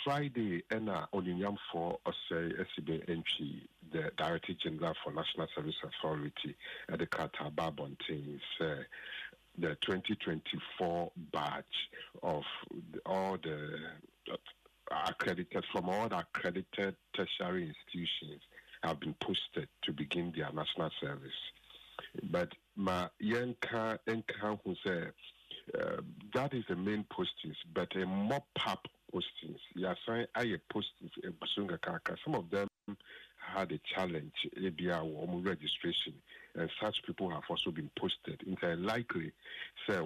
Friday, and Oninyam for SCB entry, the Director General for National Service Authority at the Qatar Babontin, the 2024 batch of all the accredited tertiary institutions have been posted to begin their national service. But my Yanka who say that is the main postings, but a mop-up postings. Yes, I postings in Basunga Kaka. Some of them had a challenge, ABR registration, and such people have also been posted. Into likely, say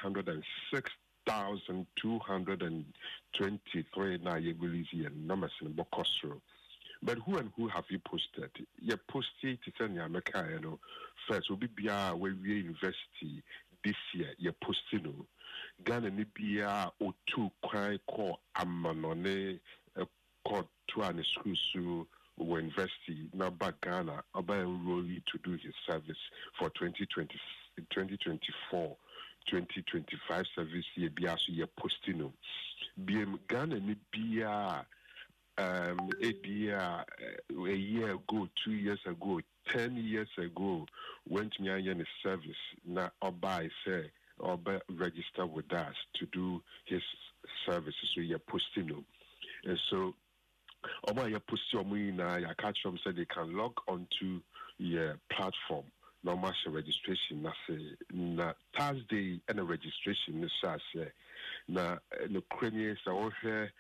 106,223 na Yegulisi and numbers in Bokosro. But who have you posted? You posted to send your America, first will be Bia University this year. You posted Ghana Nibia or two cry call Amanone called to an school university now back Ghana about Rolly to do his service for 2024 2025 service year Bia so you posting BM Ghana Nibia a year ago, 2 years ago, 10 years ago, went to the service. Now, Oba say, Oba register with us to do his services. So you're posting. And so, Oba you're posting. I catch them say they can log onto your platform. Normal registration. Na Thursday and a registration. Na Ukrainians are all here.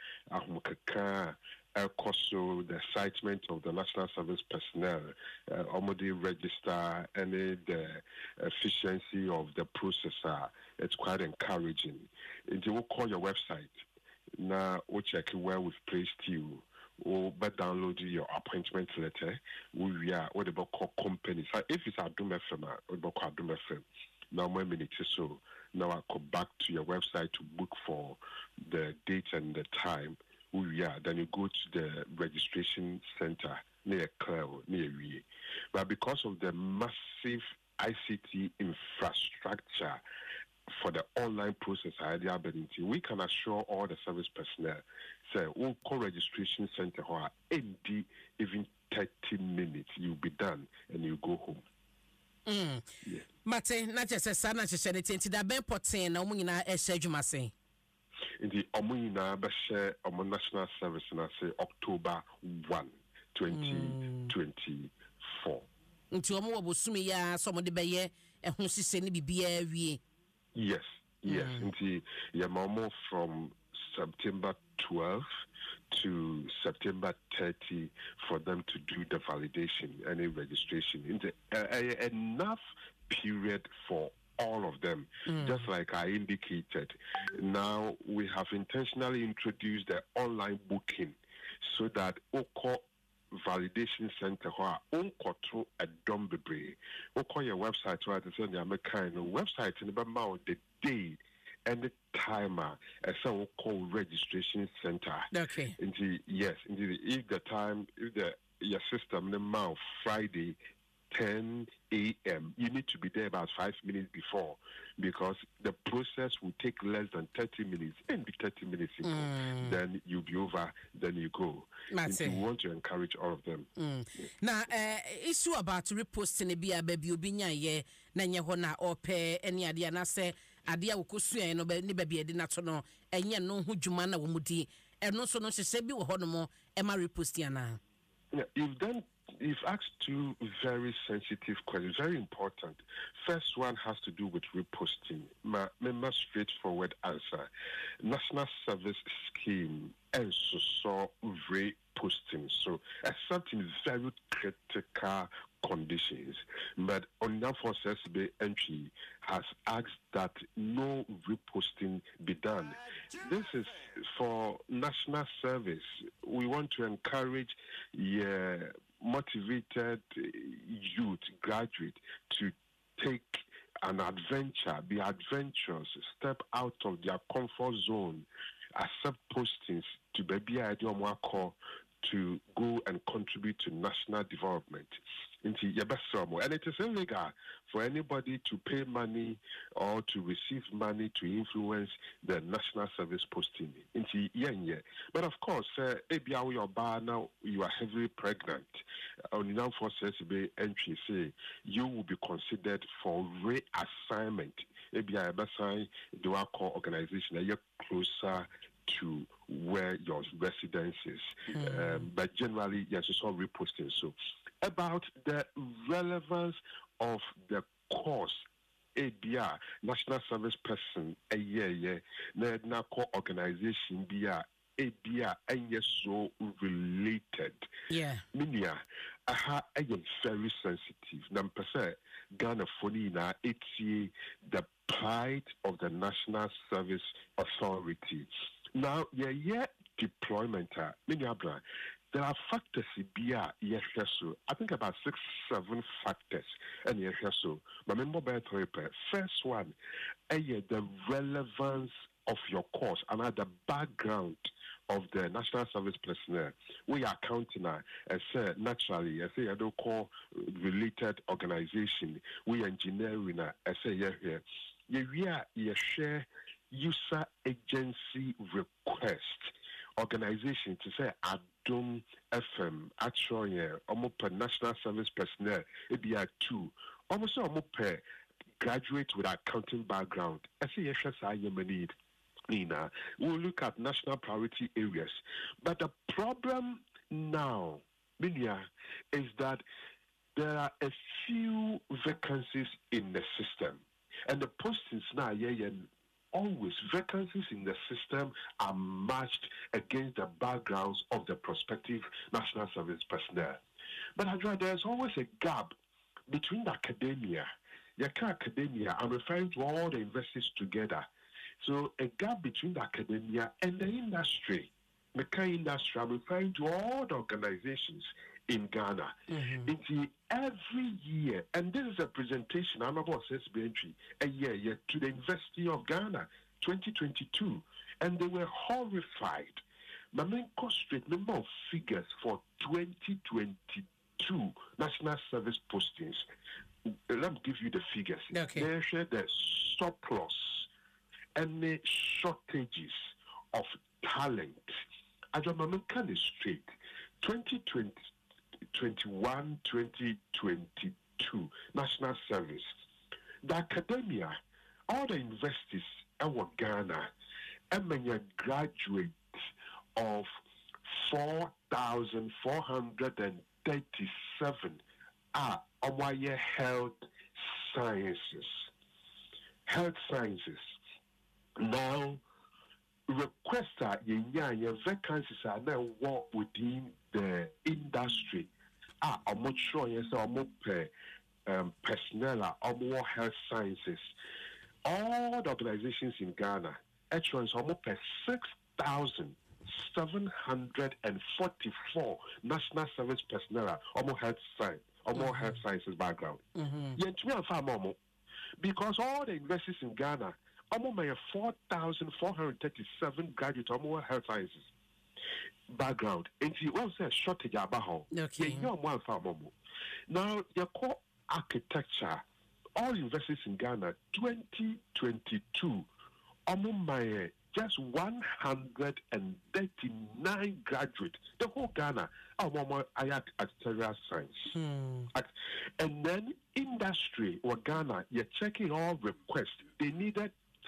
Also, the excitement of the national service personnel, already register, and the efficiency of the processor, it's quite encouraging. And you will call your website now, we'll check where we've placed you, or but download your appointment letter. We are what about call companies. If it's Adum FM, what about Adum FM? Now, 1 minute or so. Now, I go back to your website to book for the date and the time. Then you go to the registration center near Cleo, near we. But because of the massive ICT infrastructure for the online process, we can assure all the service personnel, say, we'll call registration center or even 30 minutes, you'll be done and you go home. Yeah. Mate, not just a son, not just anything to that Ben Potin, no money, I said you must say. In the Omuna Bashe Omo National Service and I say October 1, 2024. Into Omo Bosumi ya some of the Baye and who she send be. Yes. Into Yamamo from September 12th to September 30 for them to do the validation and registration. Into enough period for all of them, just like I indicated. Now we have intentionally introduced the online booking so that Oko Validation Center through a Dombebre. Oko your website where it's on the American website in the day and the timer as a Oko Registration Center. Okay. Indeed, yes, indeed. If your system the month Friday 10 a.m. You need to be there about 5 minutes before because the process will take less than 30 minutes and be 30 minutes ago. Then you'll be over, then you go. You want to encourage all of them. Now, issue about reposting a baby, Ubinya ye, Nanya Hona or pay any idea, and I say, Adia Ukusu, no baby, I did not know, and yet no Hujumana Wumudi, and no so no Sebi or Honomo, Emma repostiana. You've asked two very sensitive questions, very important. First one has to do with reposting. My straightforward answer. National Service Scheme and so reposting. So, except in very critical conditions. But on that for SSB entry has asked that no reposting be done. This is for national service. We want to encourage motivated youth, graduate to take an adventure, be adventurous, step out of their comfort zone, accept postings to baby idea to go and contribute to national development. And it is illegal for anybody to pay money or to receive money to influence the national service posting. But of course, if you are heavily pregnant, on the forces entry say you will be considered for reassignment. If you are the organization, you're closer to where your residence is. But generally, yes, it's all reposting. So, about the relevance of the course, ABR, National Service Person, a year, na organization, ABR, and so related. Yeah. Minia, I am very sensitive. Number Ghana Fonina, it's the pride of the National Service Authority. Now, deployment, there are factors I think about 6-7 factors and first one, the relevance of your course and the background of the national service personnel. We are counting as naturally, I don't call related organization. We engineering as here. You share user agency request organization to say Adom FM actually almost per national service personnel it be a 2 almost per graduate with accounting background. I say yes, I need. We'll look at national priority areas. But the problem now, Minia, is that there are a few vacancies in the system. And the postings now, always vacancies in the system are matched against the backgrounds of the prospective national service personnel. But there's always a gap between the academia. Academia, I'm referring to all the universities together. So a gap between the academia and the industry. The industry, I'm referring to all the organizations in Ghana. It's every year, and this is a presentation, I'm about entry, a year to the University of Ghana, 2022, and they were horrified. My main straight number of figures for 2022 national service postings. Let me give you the figures. Okay. They share the surplus and the shortages of talent. As a moment kind of straight, 2021, 2022 national service. The academia, all the universities in Ghana, and graduate of 4,437 are our health sciences. Health sciences. Now, requests are vacancies are now work within the industry. I'm not sure yes, I'm more personnel or more health sciences. All the organizations in Ghana, actually, are more 6,744 national service personnel or more health science or more health sciences background. Because all the universities in Ghana, almost 4,437 graduates or more health sciences background. And you also a shortage about okay. Now, you call architecture, all universities in Ghana, 2022, almost just 139 graduates. The whole Ghana, architectural science. And then industry or Ghana, you're checking all requests. They needed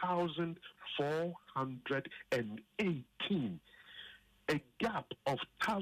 1,418. A gap of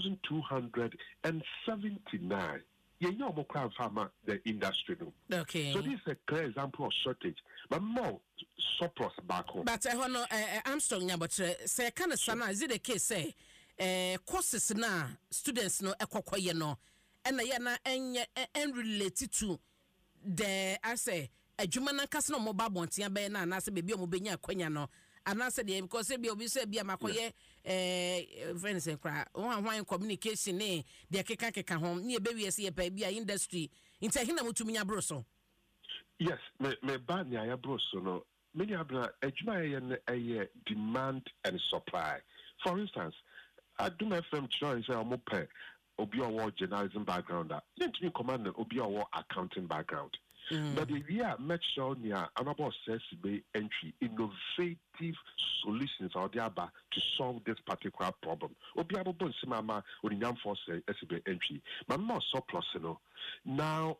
1,279. The industry. Okay. So this is a clear example of shortage. But more surplus back home. But I'm strong now, but say kind of sana is it the case say courses na students no ekwakoye no and na and related to the I say adwuma na kase no mobile bontia be na na say bebi o mobenya akwanya no and I said because be obi say bia makoye friends and cry one communication ne de keka ho ne be wi say pa bia industry inta hina mutumi nya broso. Yes, me ba nya ya broso no many abra adwuma ye demand and supply. For instance, Adum FM choice I'm pay obi or journalism background. Let me command obi or accounting background. But the year make sure near another says be entry innovative solutions or the other to solve this particular problem. Obi abo bon simama oninyam force SB entry. Mama surplus no. Now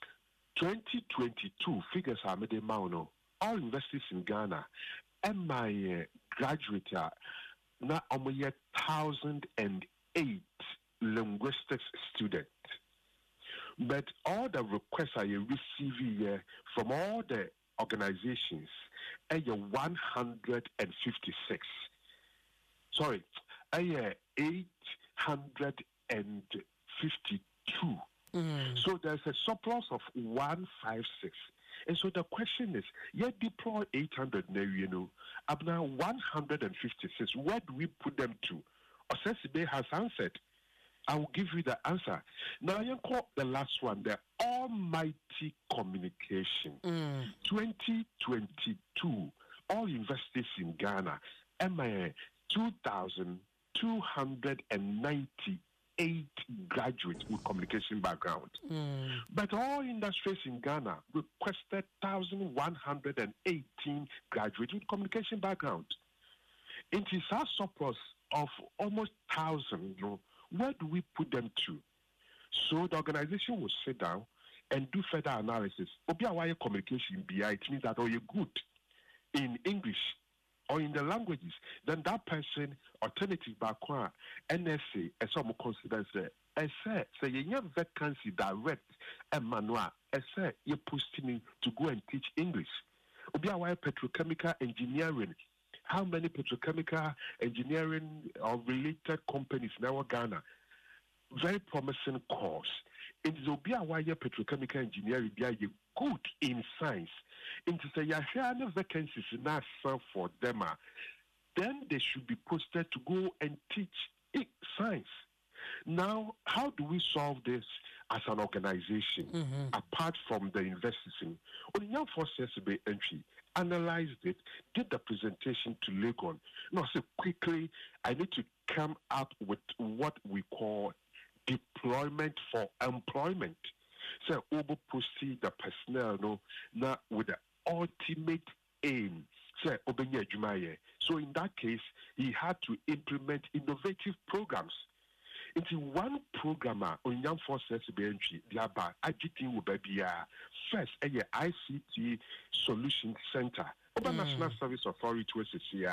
2022 figures are made mauno. All universities in Ghana and my graduate now I'm 1,008 linguistics students. But all the requests I receive here from all the organizations are 156. Sorry, 852. So there's a surplus of 156. And so the question is, you deploy 800 now, you know, up now 156. Where do we put them to? Osesibe has answered. I will give you the answer. Now, you call the last one, the Almighty Communication. 2022, all universities in Ghana, MIA, 2,298 graduates with communication background. But all industries in Ghana requested 1,118 graduates with communication background. It is a surplus of almost 1,000, you know. Where do we put them to? So the organization will sit down and do further analysis. Obiawaye communication BI, it means that you're good in English or in the languages. Then that person, alternative background, NSA, as some consider say you have vacancy direct and manual, say you're posting to go and teach English. Obiawaye petrochemical engineering. How many petrochemical engineering or related companies in our Ghana? Very promising course. It is Obiawaye petrochemical engineering. They are good in science. It is a yahya vacancies now for them. Then they should be posted to go and teach science. Now, how do we solve this as an organization, apart from the investing? Oninyam Force SB entry analyzed it, did the presentation to Legon. Now, so quickly, I need to come up with what we call deployment for employment. So, Obo proceed the personnel, no, now with the ultimate aim. So, Obenye Jumaye. So, in that case, he had to implement innovative programs. Into one programmer on Young Force SBNG, thereby agiting will be first a ICT Solution Center. Over National Service Authority was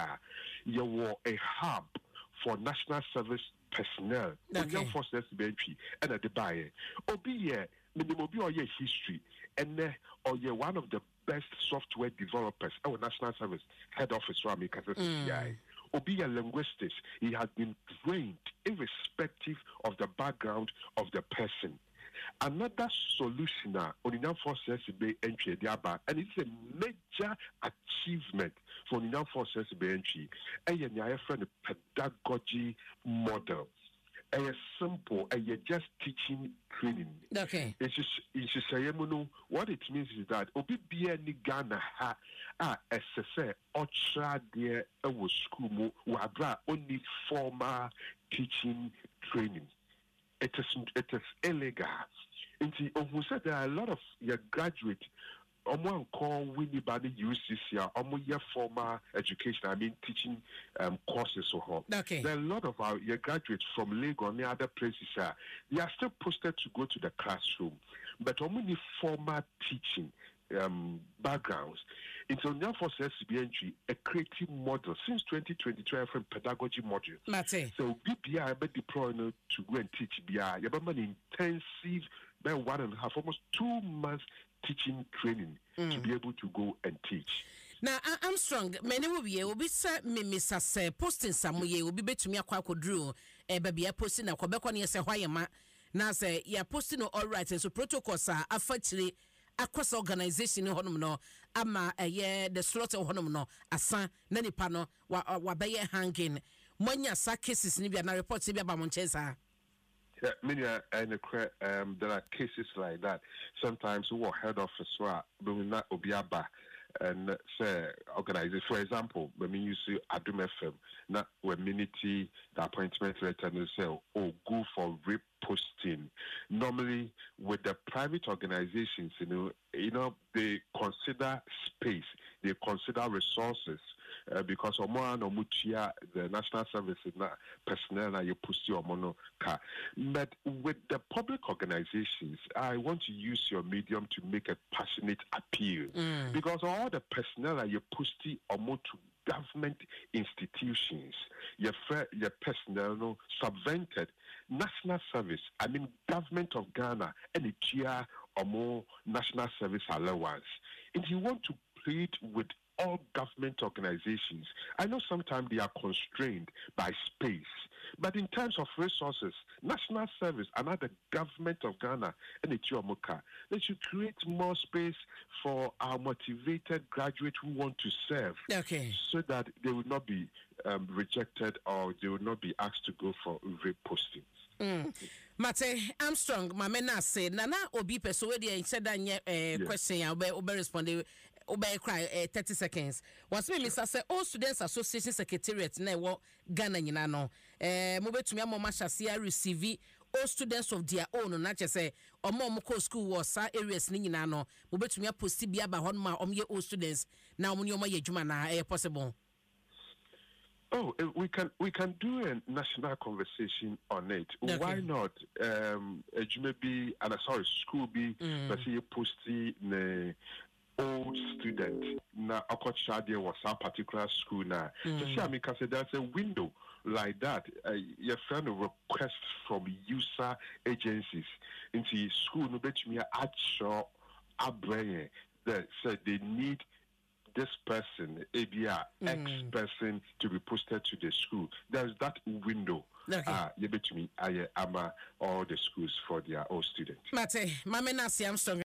you were a hub for national service personnel on Young Force SBNG and at the buyer. Obi minimum or your history and or you're one of the best software developers our national service head office for America CCI. Obi a linguist, he has been trained irrespective of the background of the person. Another solution on the Forces be entry and it's a major achievement for the Forces be entry. And a pedagogy model. A simple, just teaching training. Okay. It's just say, what it means is that Obi ni Ghana ha SSA Otra there was school wabra only formal teaching training. It is illegal. And who said there are a lot of your graduates. One call Winnie Bani UCC, year formal education, I mean teaching courses or okay. There are a lot of our your graduates from Lagos and other places they are still posted to go to the classroom, but only formal teaching backgrounds. It's on there for SBNG a creative model since 2022 from pedagogy module. Mate. So BPI be deployed to go and teach BI. You have an intensive by 1.5 almost 2 months teaching training to be able to go and teach. Now Armstrong, many will be sir Mrs. posting some way will be bet to me a quack-drew baby a posting a Quebec on yes, why ma now say you're posting all right and so protocols are actually across organization in Honomo ama a year the slaughter of Honomo asa nani pano wabaye hanging Monya sa cases in Libya reports to be about Manchester. Yeah, many there are cases like that. Sometimes we were head office but we not obiaba and say organize. For example, when you see Adum FM, now when minity the appointment letter and say, oh, go for reposting. Normally, with the private organizations, they consider space, they consider resources. Because the national services personnel na you push your mono car. But with the public organizations, I want to use your medium to make a passionate appeal. Because all the personnel that you push to government institutions, your personnel subvented national service, I mean government of Ghana and the GIA or more national service allowance. If you want to plead with all government organizations, I know sometimes they are constrained by space, but in terms of resources, national service, another government of Ghana, and the Chiomoka, they should create more space for our motivated graduates who want to serve, so that they will not be rejected or they will not be asked to go for repostings. Mate Armstrong, Mamena said, Nana Obi Pessoa, said that question, I'll be responding. Cry 30 seconds. Once me Mr. say all students association secretariat na wo Ghana nyina no. Mo betumi amoma shasia receive all students of their own na che say omo ko school wo sa areas ni nyina no. Mo betumi aposti bia ba hon ma omye all students na omo ni omo ye adwuma na possible. Oh, we can do a national conversation on it. Okay. Why not? Maybe school be posti ne old student na Okochade was a particular school now. So see, I mean, there's a window like that. Your friend request from user agencies into school. No bet me actual abrain that said they need this person, ABR, X person to be posted to the school. There's that window. You bet me, I am all the schools for their own students. Mate, Mamena Armstrong.